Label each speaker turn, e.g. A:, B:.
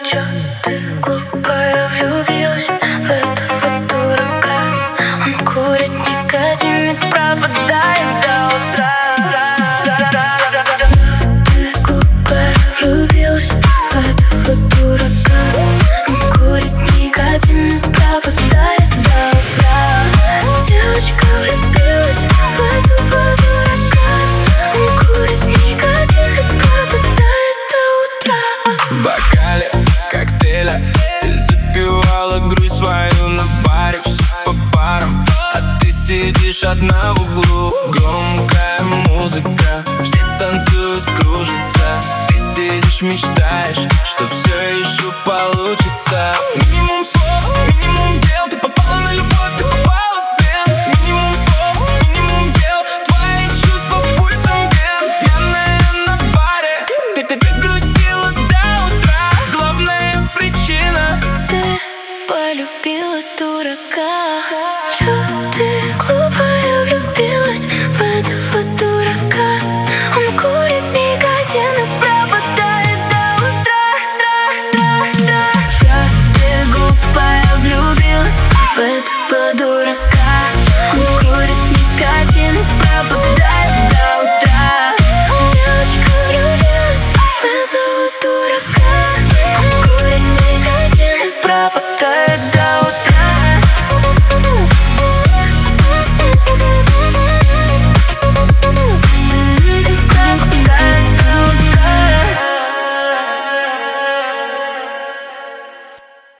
A: чё ты глупая влюбилась в этого дурака? Он курит никотин и пропадает до утра. Ты глупая влюбилась в этого дурака. Он курит никотин и пропадает до утра. Девочка влюбилась в этого дурака. Он курит никотин и пропадает до утра.
B: В бокале коктейля ты запивала грусть свою на баре. Все по парам, а ты сидишь одна в углу. Громкая музыка, все танцуют, кружатся. Ты сидишь, мечтаешь, чтоб